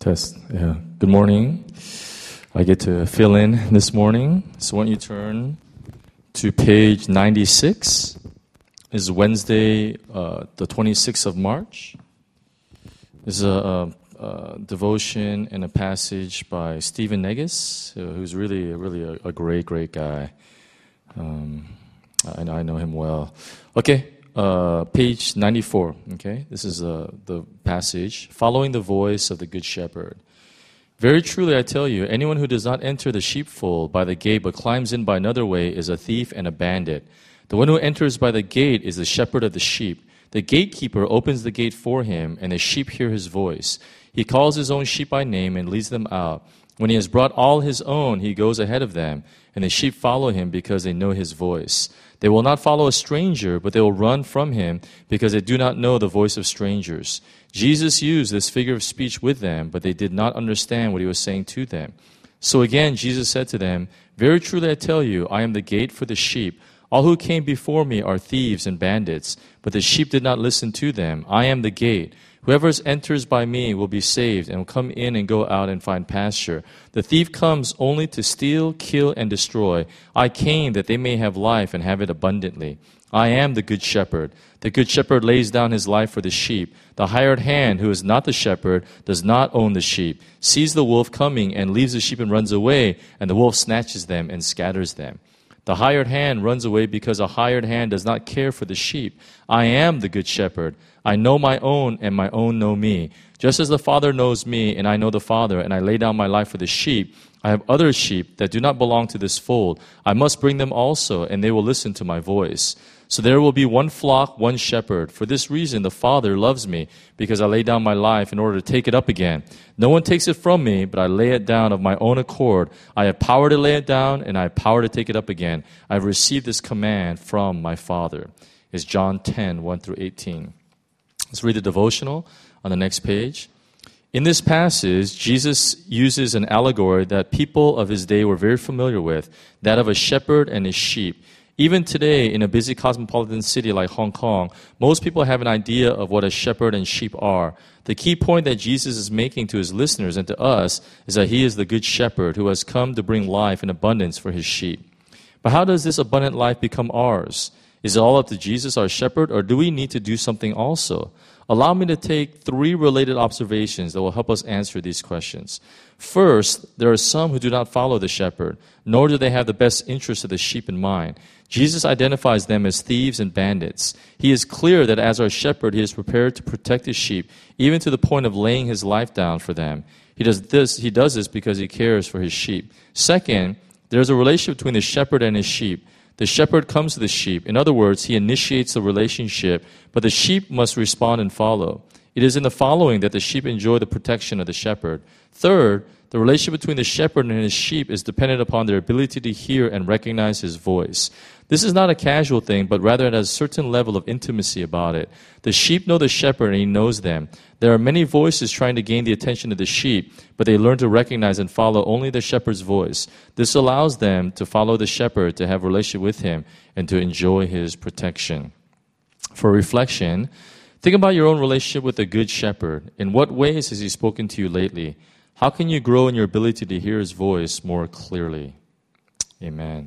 Test. Yeah. Good morning. I get to fill in this morning. So why don't you turn to page 96. This is Wednesday, the 26th of March. This is a devotion and a passage by Stephen Negus, who's really a great guy. I know him well. Okay. Page 94, okay? This is the passage, following the voice of the Good Shepherd. Very truly I tell you, anyone who does not enter the sheepfold by the gate but climbs in by another way is a thief and a bandit. The one who enters by the gate is the shepherd of the sheep. The gatekeeper opens the gate for him, and the sheep hear his voice. He calls his own sheep by name and leads them out. When he has brought all his own, he goes ahead of them, and the sheep follow him because they know his voice. They will not follow a stranger, but they will run from him because they do not know the voice of strangers. Jesus used this figure of speech with them, but they did not understand what he was saying to them. So again, Jesus said to them, Very truly I tell you, I am the gate for the sheep. All who came before me are thieves and bandits, but the sheep did not listen to them. I am the gate. Whoever enters by me will be saved and will come in and go out and find pasture. The thief comes only to steal, kill, and destroy. I came that they may have life and have it abundantly. I am the good shepherd. The good shepherd lays down his life for the sheep. The hired hand, who is not the shepherd, does not own the sheep, sees the wolf coming and leaves the sheep and runs away, and the wolf snatches them and scatters them. The hired hand runs away because a hired hand does not care for the sheep. I am the good shepherd. I know my own, and my own know me. Just as the Father knows me, and I know the Father, and I lay down my life for the sheep, I have other sheep that do not belong to this fold. I must bring them also, and they will listen to my voice. So there will be one flock, one shepherd. For this reason the Father loves me, because I lay down my life in order to take it up again. No one takes it from me, but I lay it down of my own accord. I have power to lay it down, and I have power to take it up again. I have received this command from my Father. It's John 10, 1 through 18. Let's read the devotional on the next page. In this passage, Jesus uses an allegory that people of his day were very familiar with, that of a shepherd and his sheep. Even today, in a busy cosmopolitan city like Hong Kong, most people have an idea of what a shepherd and sheep are. The key point that Jesus is making to his listeners and to us is that he is the good shepherd who has come to bring life in abundance for his sheep. But how does this abundant life become ours? Is it all up to Jesus, our shepherd, or do we need to do something also? Allow me to take 3 related observations that will help us answer these questions. First, there are some who do not follow the shepherd, nor do they have the best interest of the sheep in mind. Jesus identifies them as thieves and bandits. He is clear that as our shepherd, he is prepared to protect his sheep, even to the point of laying his life down for them. He does this because he cares for his sheep. Second, there is a relationship between the shepherd and his sheep. The shepherd comes to the sheep. In other words, he initiates the relationship, but the sheep must respond and follow. It is in the following that the sheep enjoy the protection of the shepherd. Third, the relationship between the shepherd and his sheep is dependent upon their ability to hear and recognize his voice. This is not a casual thing, but rather it has a certain level of intimacy about it. The sheep know the shepherd and he knows them. There are many voices trying to gain the attention of the sheep, but they learn to recognize and follow only the shepherd's voice. This allows them to follow the shepherd, to have a relationship with him, and to enjoy his protection. For reflection, think about your own relationship with the Good Shepherd. In what ways has he spoken to you lately? How can you grow in your ability to hear his voice more clearly? Amen.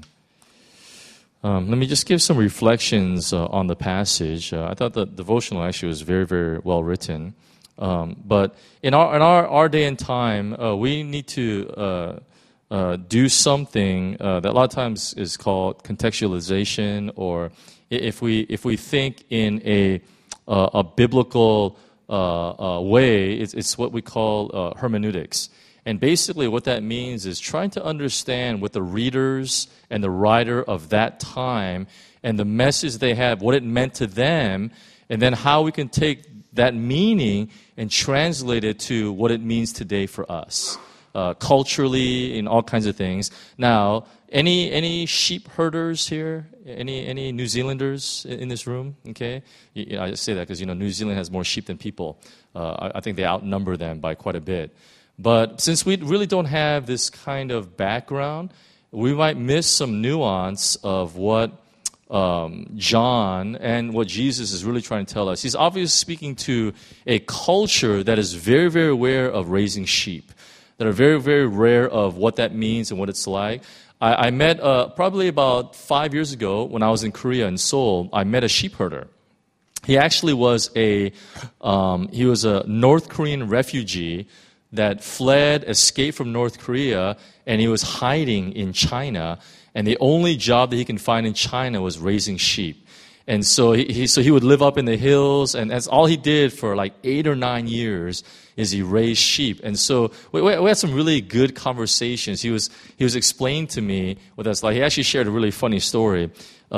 Let me just give some reflections on the passage. I thought the devotional actually was very well written. But in our day and time, we need to do something that a lot of times is called contextualization, or if we think in a biblical way, it's what we call hermeneutics. And basically what that means is trying to understand what the readers and the writer of that time and the message they have, what it meant to them, and then how we can take that meaning and translate it to what it means today for us, culturally and all kinds of things. Now, any sheep herders here? Any New Zealanders in this room? Okay, I say that because New Zealand has more sheep than people. I think they outnumber them by quite a bit. But since we really don't have this kind of background, we might miss some nuance of what John and what Jesus is really trying to tell us. He's obviously speaking to a culture that is very, very aware of raising sheep, that are very, very aware of what that means and what it's like. I met, probably about 5 years ago when I was in Korea, in Seoul, I met a sheep herder. He actually was he was a North Korean refugee that escaped from North Korea, and he was hiding in China. And the only job that he can find in China was raising sheep. And so he would live up in the hills, and that's all he did for like 8 or 9 years is he raised sheep. And so we had some really good conversations. He was explaining to me with us, like he actually shared a really funny story.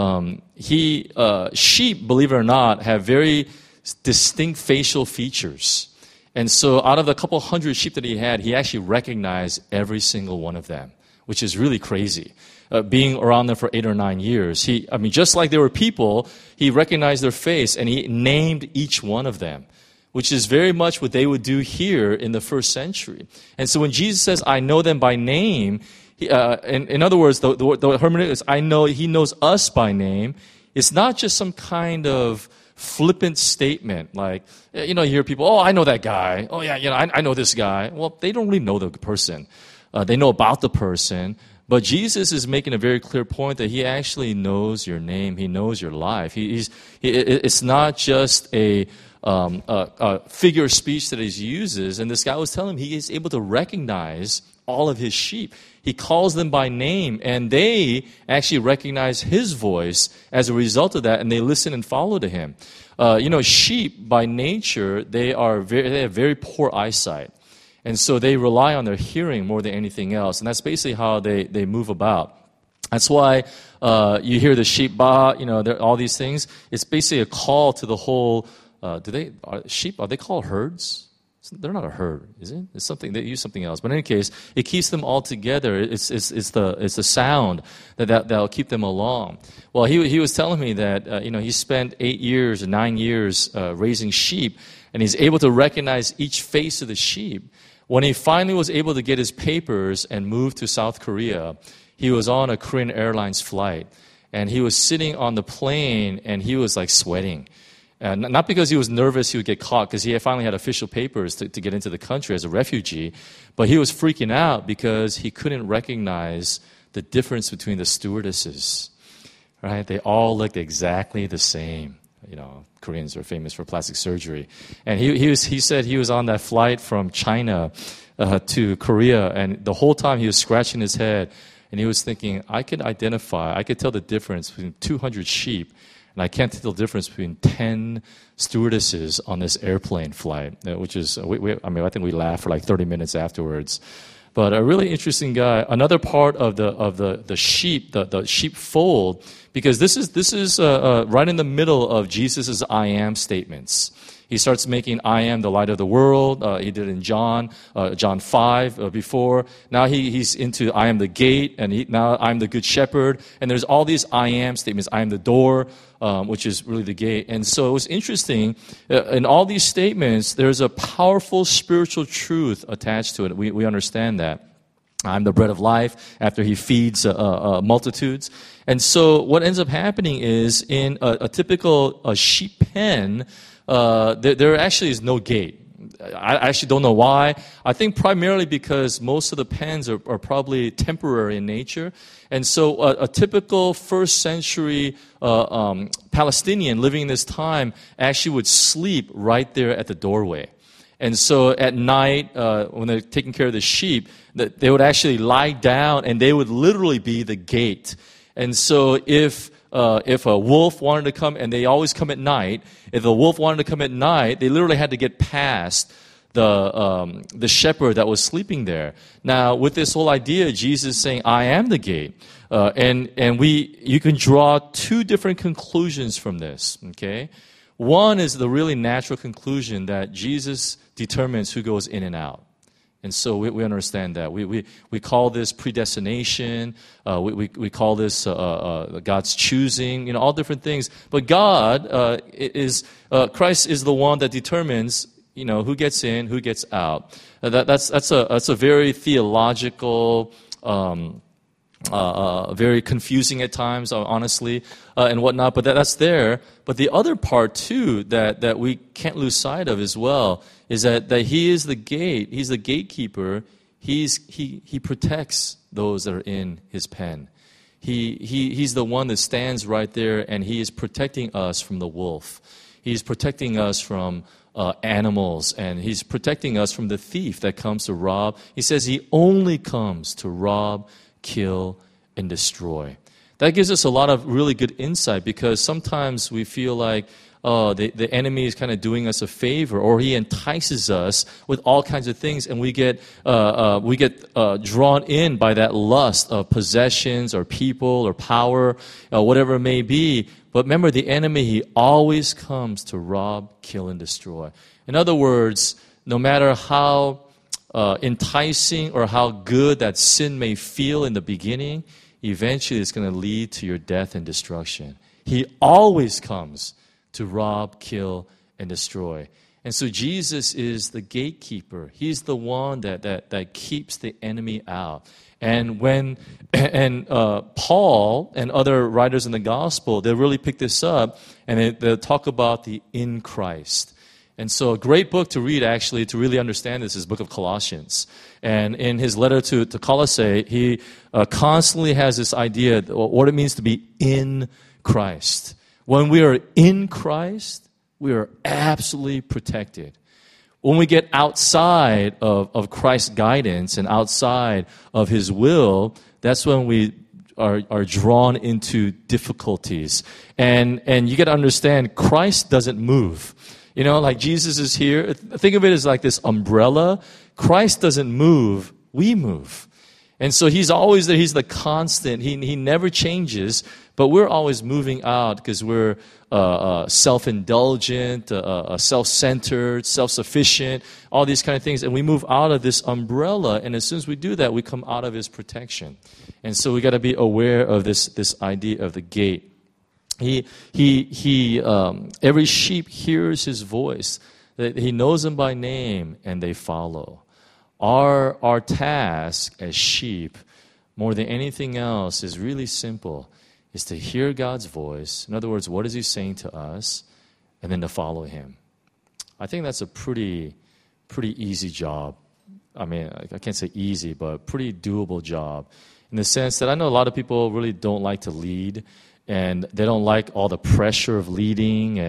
Sheep, believe it or not, have very distinct facial features. And so out of the couple hundred sheep that he had, he actually recognized every single one of them, which is really crazy. Being around them for 8 or 9 years. Just like they were people, he recognized their face and he named each one of them, which is very much what they would do here in the first century. And so when Jesus says, I know them by name, in other words, the hermeneutic is, I know, he knows us by name. It's not just some kind of flippant statement like, you hear people, oh, I know that guy. Oh, yeah, I know this guy. Well, they don't really know the person. They know about the person. But Jesus is making a very clear point that he actually knows your name. He knows your life. It's not just a figure of speech that he uses. And this guy was telling him he is able to recognize all of his sheep. He calls them by name, and they actually recognize his voice as a result of that, and they listen and follow to him. Sheep by nature, they have very poor eyesight. And so they rely on their hearing more than anything else. And that's basically how they move about. That's why you hear the sheep baa, all these things. It's basically a call to the whole, sheep, are they called herds? They're not a herd, is it? It's something, they use something else. But in any case, it keeps them all together. It's the sound that'll keep them along. Well, he was telling me that, he spent 8 years or 9 years raising sheep, and he's able to recognize each face of the sheep. When he finally was able to get his papers and move to South Korea, he was on a Korean Airlines flight. And he was sitting on the plane, and he was like sweating. Not because he was nervous he would get caught, because he finally had official papers to get into the country as a refugee, but he was freaking out because he couldn't recognize the difference between the stewardesses. Right? They all looked exactly the same. Koreans are famous for plastic surgery. And he said he was on that flight from China to Korea, and the whole time he was scratching his head, and he was thinking, I could tell the difference between 200 sheep, and I can't tell the difference between 10 stewardesses on this airplane flight, which is, I think we laughed for like 30 minutes afterwards. But a really interesting guy. Another part of the sheep, the sheepfold, because this is right in the middle of Jesus' I am statements. He starts making I am the light of the world. He did it in John 5 before. Now he's into I am the gate, and now I'm the good shepherd. And there's all these I am statements. I am the door, which is really the gate. And so it was interesting. In all these statements, there's a powerful spiritual truth attached to it. We understand that. I'm the bread of life, after he feeds multitudes. And so what ends up happening is in a typical sheep pen, there actually is no gate. I actually don't know why. I think primarily because most of the pens are probably temporary in nature. And so a typical first century Palestinian living in this time actually would sleep right there at the doorway. And so at night, when they're taking care of the sheep, they would actually lie down, and they would literally be the gate. And so if a wolf wanted to come, and they always come at night, if the wolf wanted to come at night, they literally had to get past the shepherd that was sleeping there. Now, with this whole idea, Jesus is saying, I am the gate. You can draw two different conclusions from this, okay? One is the really natural conclusion that Jesus determines who goes in and out. And so we understand that. We call this predestination. We call this God's choosing, all different things. But God Christ is the one that determines, who gets in, who gets out. That's a very theological very confusing at times, honestly, and whatnot. But that's there. But the other part too that we can't lose sight of as well is that He is the gate. He's the gatekeeper. He protects those that are in His pen. He's the one that stands right there, and He is protecting us from the wolf. He's protecting us from animals, and He's protecting us from the thief that comes to rob. He says He only comes to rob, kill, and destroy. That gives us a lot of really good insight, because sometimes we feel like the enemy is kind of doing us a favor, or he entices us with all kinds of things, and we get drawn in by that lust of possessions or people or power, whatever it may be. But remember, the enemy, he always comes to rob, kill, and destroy. In other words, no matter how enticing or how good that sin may feel in the beginning, eventually it's going to lead to your death and destruction. He always comes to rob, kill, and destroy. And so Jesus is the gatekeeper. He's the one that keeps the enemy out. And Paul and other writers in the gospel, they really pick this up, and they talk about the in Christ. And so a great book to read, actually, to really understand this is the book of Colossians. And in his letter to Colossae, he constantly has this idea of what it means to be in Christ. When we are in Christ, we are absolutely protected. When we get outside of Christ's guidance and outside of His will, that's when we are drawn into difficulties. And you got to understand, Christ doesn't move. You know, like Jesus is here. Think of it as like this umbrella. Christ doesn't move. We move. And so He's always there. He's the constant. He never changes. But we're always moving out because we're self-indulgent, self-centered, self-sufficient, all these kind of things. And we move out of this umbrella. And as soon as we do that, we come out of His protection. And so we got to be aware of this idea of the gate. Every sheep hears His voice. He knows them by name, and they follow. Our task as sheep, more than anything else, is really simple. Is to hear God's voice. In other words, what is He saying to us? And then to follow Him. I think that's a pretty easy job. I mean, I can't say easy, but pretty doable job. In the sense that I know a lot of people really don't like to lead, and they don't like all the pressure of leading.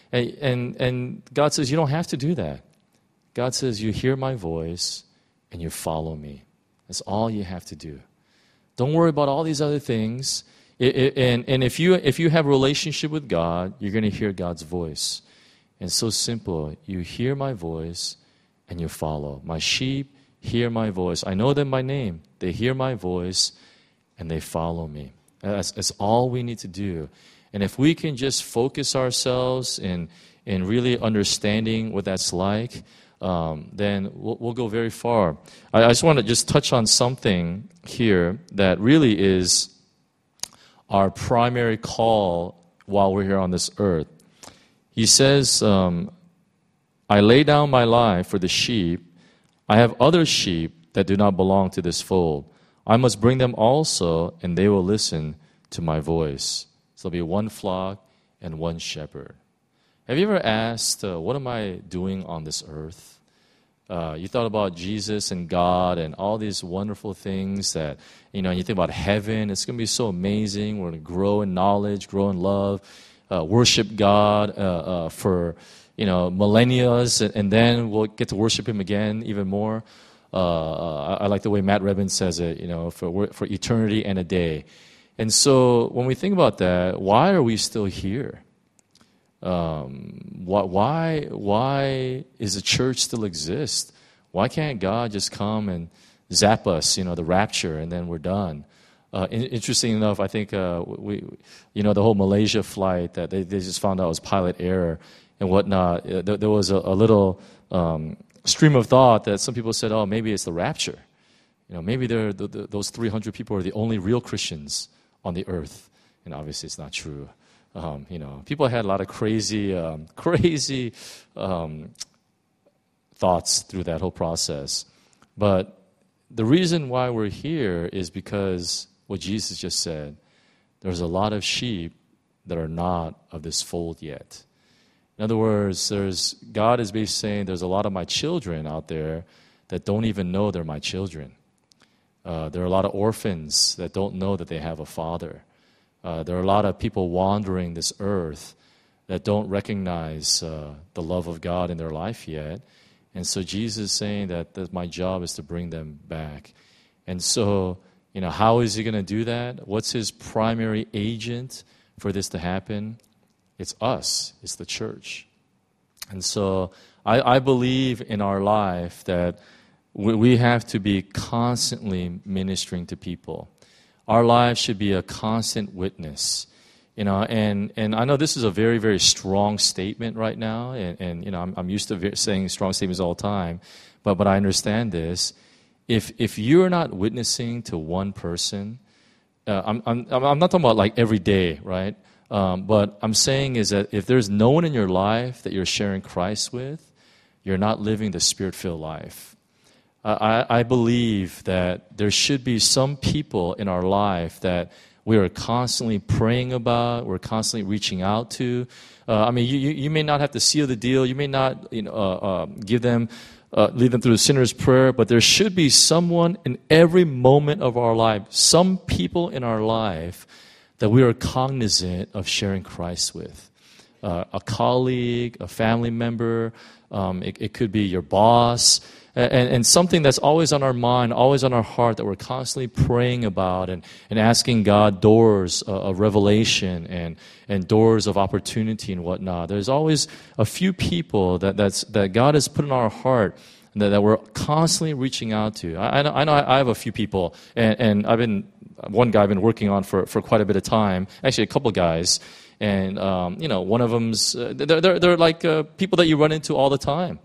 And God says, you don't have to do that. God says, you hear my voice, and you follow me. That's all you have to do. Don't worry about all these other things. And if you have a relationship with God, you're going to hear God's voice. And it's so simple. You hear my voice and you follow. My sheep hear my voice. I know them by name. They hear my voice and they follow me. That's all we need to do. And if we can just focus ourselves in really understanding what that's like, then we'll go very far. I just want to just touch on something here that really is our primary call while we're here on this earth. He says, I lay down my life for the sheep. I have other sheep that do not belong to this fold. I must bring them also, and they will listen to my voice. So there'll be one flock and one shepherd. Have you ever asked, what am I doing on this earth? You thought about Jesus and God and all these wonderful things that, you think about heaven. It's going to be so amazing. We're going to grow in knowledge, grow in love, worship God for, millennia, and then we'll get to worship Him again even more. I like the way Matt Rebin says it, for eternity and a day. And so when we think about that, why are we still here? Why is the church still exist? Why can't God just come and zap us, the rapture, and then we're done? Interesting enough, I think the whole Malaysia flight that they just found out was pilot error and whatnot. There was a little stream of thought that some people said, oh, maybe it's the rapture. Maybe those 300 people are the only real Christians on the earth. And obviously it's not true. People had a lot of crazy thoughts through that whole process. But the reason why we're here is because what Jesus just said. There's a lot of sheep that are not of this fold yet. In other words, God is basically saying there's a lot of my children out there that don't even know they're my children. There are a lot of orphans that don't know that they have a father. There are a lot of people wandering this earth that don't recognize the love of God in their life yet. And so Jesus is saying that my job is to bring them back. And so, how is he going to do that? What's his primary agent for this to happen? It's us. It's the church. And so I believe in our life that we have to be constantly ministering to people. Our lives should be a constant witness. And I know this is a very, very strong statement right now, and I'm used to saying strong statements all the time, but I understand this. If you're not witnessing to one person, I'm not talking about like every day, right? But I'm saying is that if there's no one in your life that you're sharing Christ with, you're not living the Spirit-filled life. I believe that there should be some people in our life that we are constantly praying about, we're constantly reaching out to. You may not have to seal the deal, you may not lead them through the sinner's prayer, but there should be someone in every moment of our life, some people in our life that we are cognizant of sharing Christ with. A colleague, a family member, it could be your boss, and something that's always on our mind, always on our heart, that we're constantly praying about and asking God doors of revelation and doors of opportunity and whatnot. There's always a few people that God has put in our heart that we're constantly reaching out to. I know I have a few people, and one guy I've been working on for quite a bit of time, actually a couple guys, and one of them's, they're like people that you run into all the time.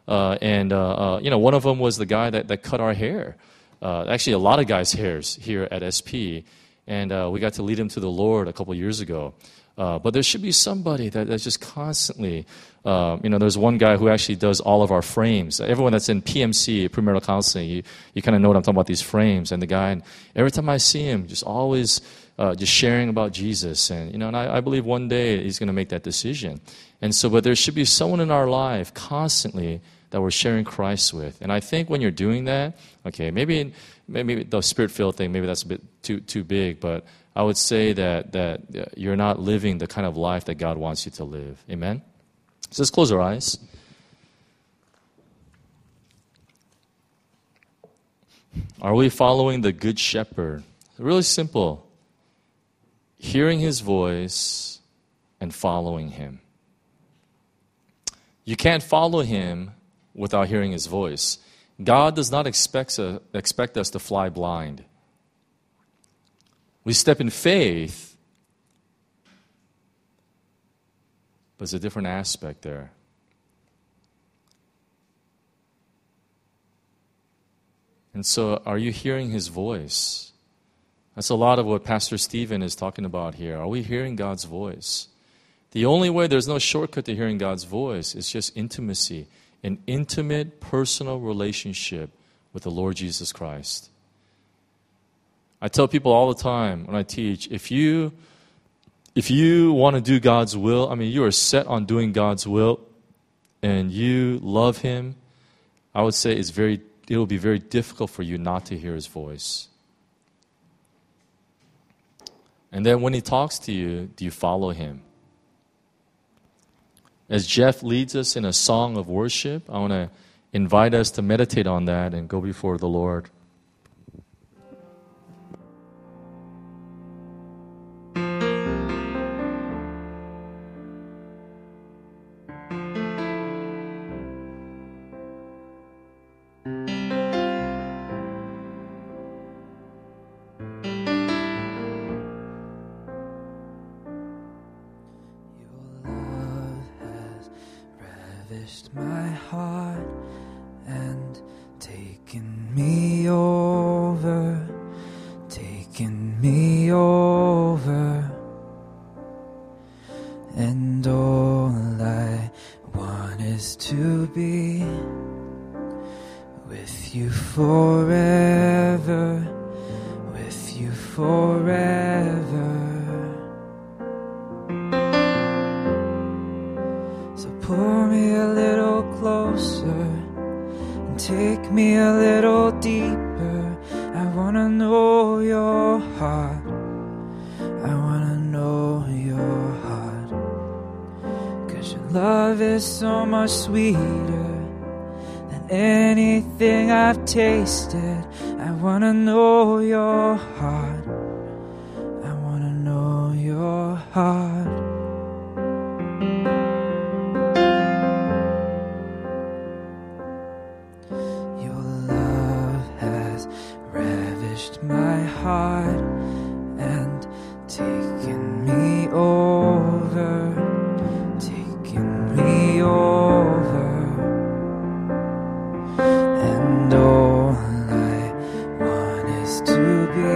One of them was the guy that cut our hair. Actually, a lot of guys' hairs here at SP, and we got to lead him to the Lord a couple years ago. But there should be somebody that's just constantly, there's one guy who actually does all of our frames. Everyone that's in PMC, premarital counseling, you kind of know what I'm talking about, these frames. And the guy, and every time I see him, just always just sharing about Jesus. And I believe one day he's going to make that decision. And so, but there should be someone in our life constantly that we're sharing Christ with. And I think when you're doing that, okay, maybe the Spirit-filled thing, maybe that's a bit too big, but I would say that you're not living the kind of life that God wants you to live. Amen? So let's close our eyes. Are we following the Good Shepherd? Really simple. Hearing his voice and following him. You can't follow him without hearing his voice. God does not expect us to fly blind. We step in faith, but there's a different aspect there. And so, are you hearing his voice? That's a lot of what Pastor Stephen is talking about here. Are we hearing God's voice? The only way, there's no shortcut to hearing God's voice, is just intimacy, an intimate, personal relationship with the Lord Jesus Christ. I tell people all the time when I teach, if you want to do God's will, you are set on doing God's will, and you love him, I would say it will be very difficult for you not to hear his voice. And then when he talks to you, do you follow him? As Jeff leads us in a song of worship, I want to invite us to meditate on that and go before the Lord. My heart and taken me over, and all I want is to be with you forever, with you forever. forever. So pull me a little closer and take me a little deeper. I wanna know your heart. I wanna know your heart. 'Cause your love is so much sweeter than anything I've tasted. I wanna know your heart. I wanna know your heart. Your love has ravished my heart and taken me over, taken me over. And all I want is to be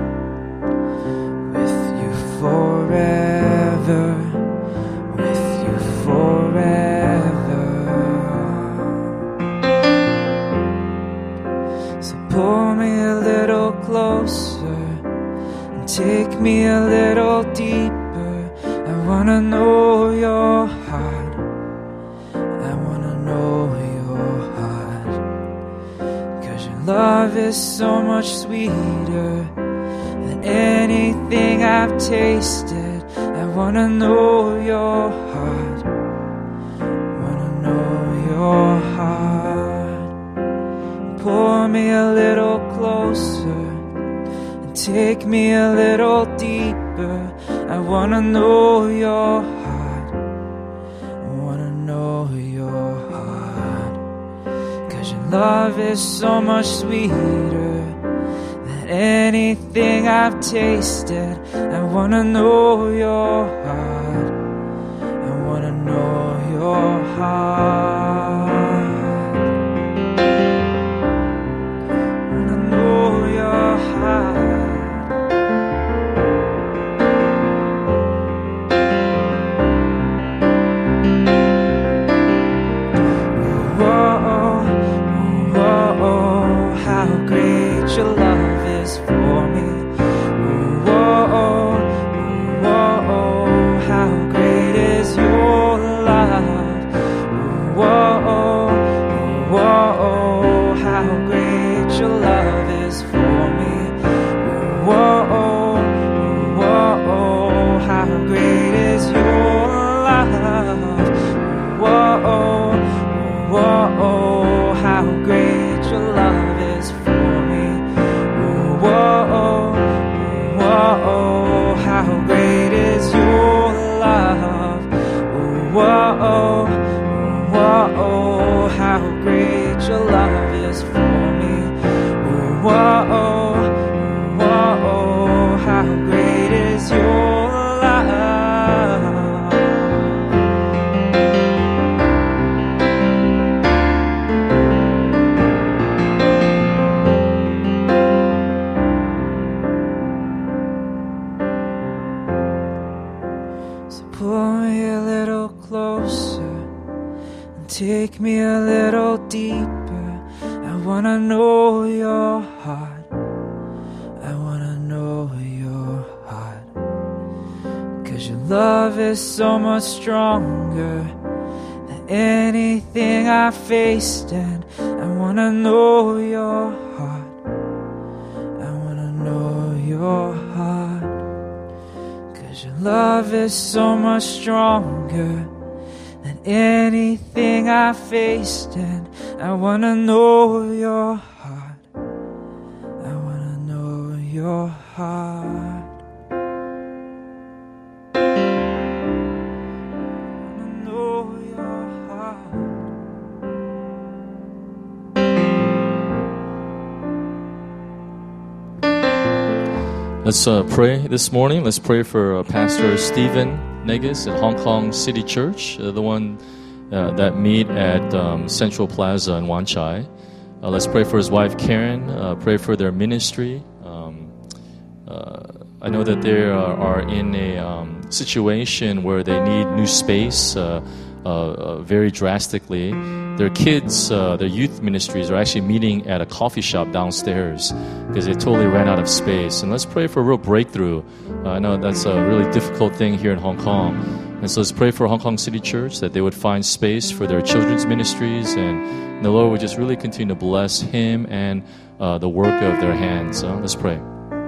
with you forever, with you forever. So pull me a little closer and take me a little deeper. I wanna know your heart. I wanna know your heart. 'Cause your love is so much sweeter than anything I've tasted. I wanna know your heart. Wanna know your heart. Pull me a little closer and take me a little deeper. I wanna know your heart. I wanna know your heart. 'Cause your love is so much sweeter than anything I've tasted. I wanna know your heart. I wanna know your heart. I wanna know your heart. How great your love is for me. How great is your love. How great your love is for me. How great is your love. How great your love is for me. How great is your love. How great your love is for me. How great is your love. Pull me a little closer and take me a little deeper. I wanna know your heart. I wanna know your heart. 'Cause your love is so much stronger than anything I faced, and I wanna know your heart. I wanna know your heart. Your love is so much stronger than anything I faced, and I wanna know your heart. I wanna know your heart. I wanna know your heart. Let's pray this morning. Let's pray for Pastor Stephen Negus at Hong Kong City Church, the one that meet at Central Plaza in Wan Chai. Let's pray for his wife Karen. Pray for their ministry. I know that they are in a situation where they need new space very drastically. their kids, their youth ministries are actually meeting at a coffee shop downstairs because they totally ran out of space. And let's pray for a real breakthrough. I know that's a really difficult thing here in Hong Kong. And so let's pray for Hong Kong City Church that they would find space for their children's ministries, and the Lord would just really continue to bless him and the work of their hands. Let's pray.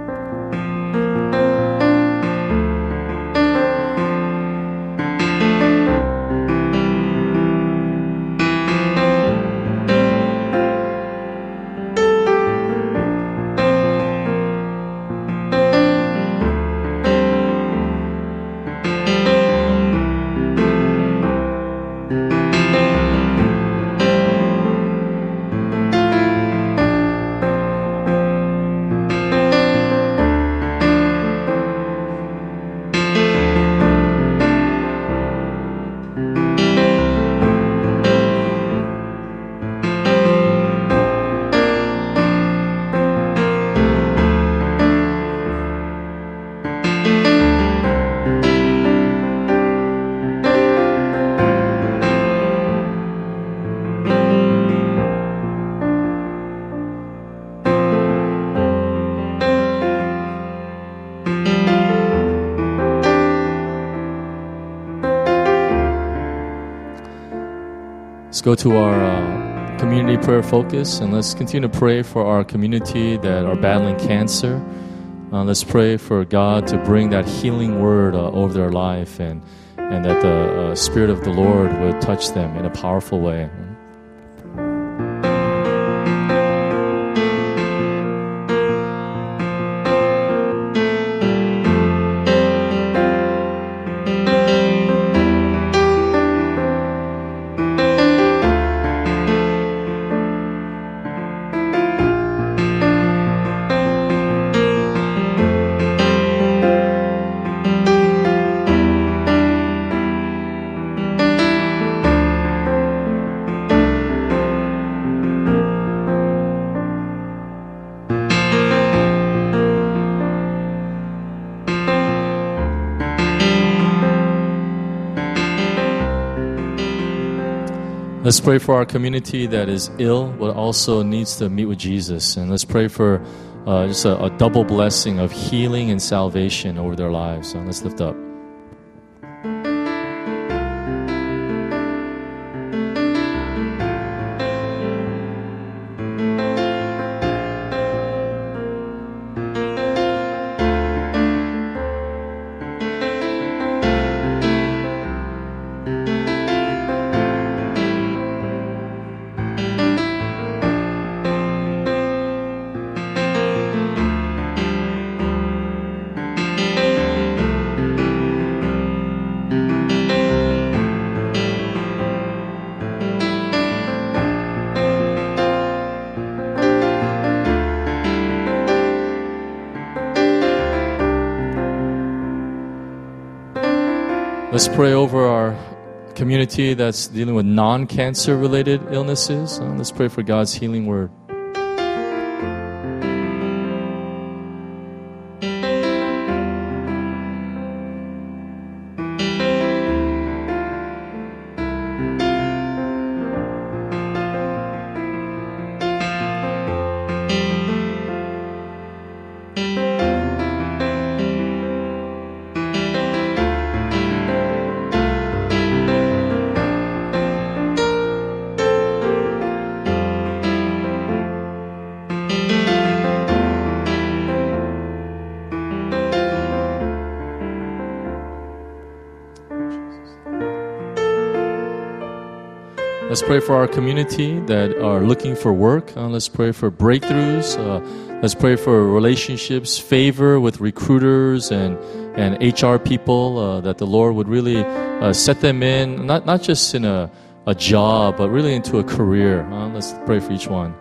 Let's go to our community prayer focus, and let's continue to pray for our community that are battling cancer. Let's pray for God to bring that healing word over their life, and that the Spirit of the Lord would touch them in a powerful way. Let's pray for our community that is ill, but also needs to meet with Jesus. And let's pray for just a double blessing of healing and salvation over their lives. So let's lift up. Let's pray over our community that's dealing with non-cancer related illnesses. Let's pray for God's healing word. Let's pray for our community that are looking for work. Let's pray for breakthroughs. Let's pray for relationships, favor with recruiters and HR people, that the Lord would really set them in, not just in a job, but really into a career. Let's pray for each one.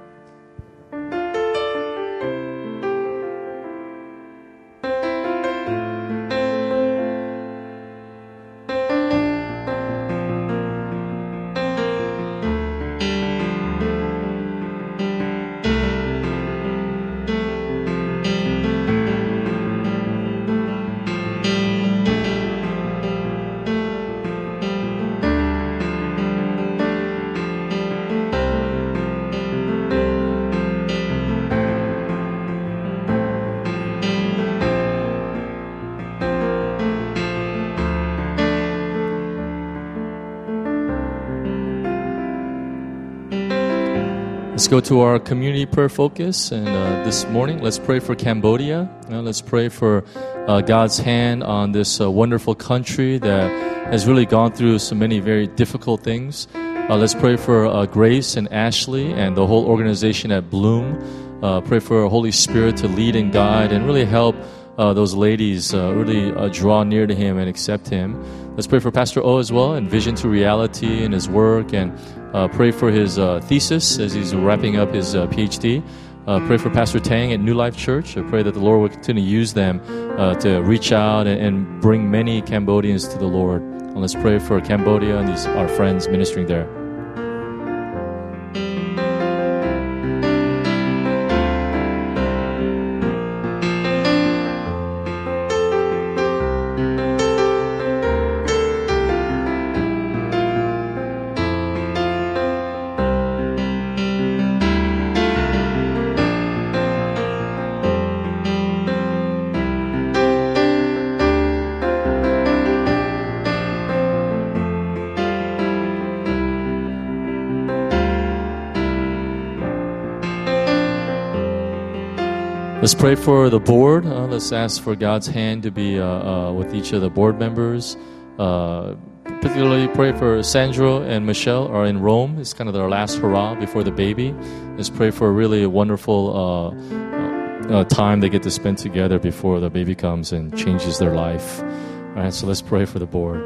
Let's go to our community prayer focus. And this morning, let's pray for Cambodia. Let's pray for God's hand on this wonderful country that has really gone through so many very difficult things. Let's pray for Grace and Ashley and the whole organization at Bloom. Pray for Holy Spirit to lead and guide and really help those ladies really draw near to Him and accept Him. Let's pray for Pastor O as well and Vision to Reality in his work, and pray for his thesis as he's wrapping up his PhD. Pray for Pastor Tang at New Life Church. I pray that the Lord will continue to use them to reach out and bring many Cambodians to the Lord. And let's pray for Cambodia and our friends ministering there. Let's pray for the board. Let's ask for God's hand to be with each of the board members. Particularly pray for Sandro and Michelle are in Rome. It's kind of their last hurrah before the baby. Let's pray for a really wonderful time they get to spend together before the baby comes and changes their life. All right, so let's pray for the board.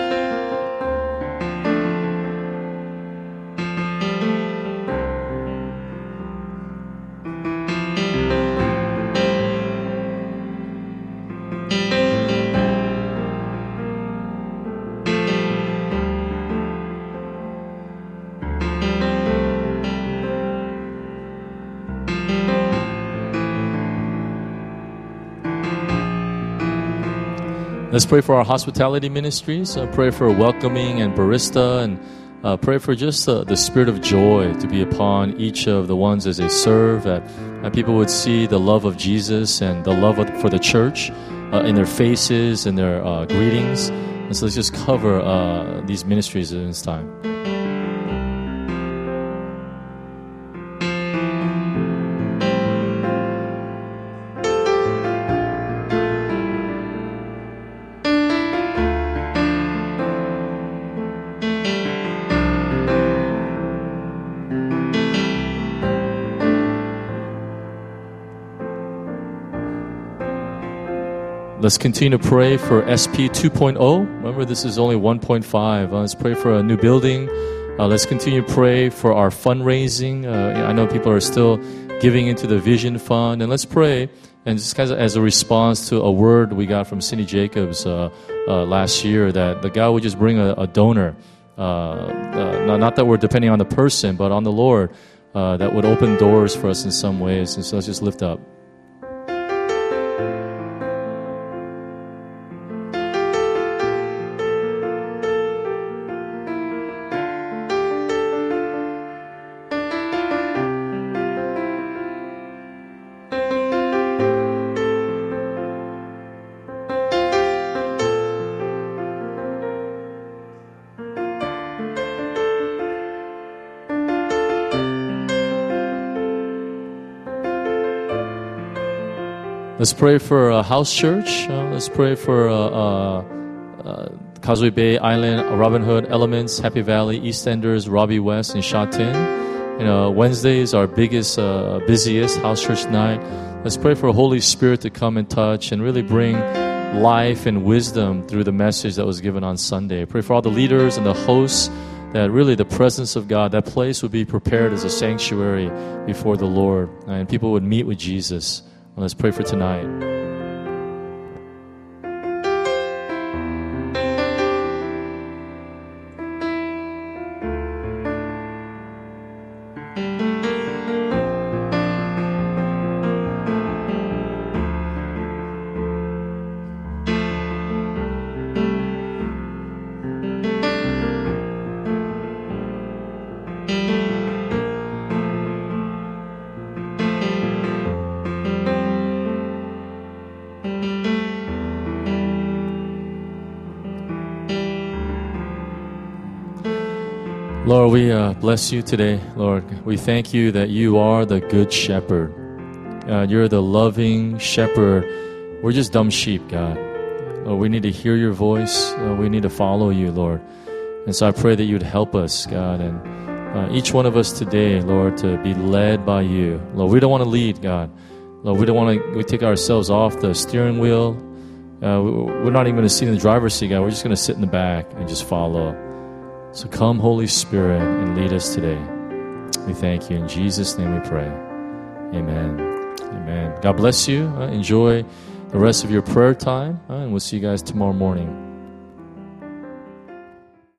Let's pray for our hospitality ministries. Pray for welcoming and barista, and pray for just the spirit of joy to be upon each of the ones as they serve, that people would see the love of Jesus and the love for the church in their faces and their greetings. And so let's just cover these ministries in this time. Let's continue to pray for SP 2.0. Remember, this is only 1.5. Let's pray for a new building. Let's continue to pray for our fundraising. I know people are still giving into the Vision Fund. And let's pray, and just kind of as a response to a word we got from Cindy Jacobs last year, that the God would just bring a donor. Not that we're depending on the person, but on the Lord, that would open doors for us in some ways. And so let's just lift up. Let's pray for House Church. Let's pray for Causeway Bay Island, Robin Hood, Elements, Happy Valley, EastEnders, Robbie West, and Sha Tin. Wednesday is our biggest, busiest House Church night. Let's pray for Holy Spirit to come and touch and really bring life and wisdom through the message that was given on Sunday. Pray for all the leaders and the hosts, that really the presence of God, that place would be prepared as a sanctuary before the Lord, and people would meet with Jesus. Let's pray for tonight. Lord, we bless you today, Lord. We thank you that you are the good shepherd. You're the loving shepherd. We're just dumb sheep, God. Lord, we need to hear your voice. We need to follow you, Lord. And so I pray that you'd help us, God, and each one of us today, Lord, to be led by you. Lord, we don't want to lead, God. Lord, we take ourselves off the steering wheel. We're not even going to sit in the driver's seat, God. We're just going to sit in the back and just follow. So come, Holy Spirit, and lead us today. We thank you. In Jesus' name we pray. Amen. Amen. God bless you. Enjoy the rest of your prayer time, and we'll see you guys tomorrow morning.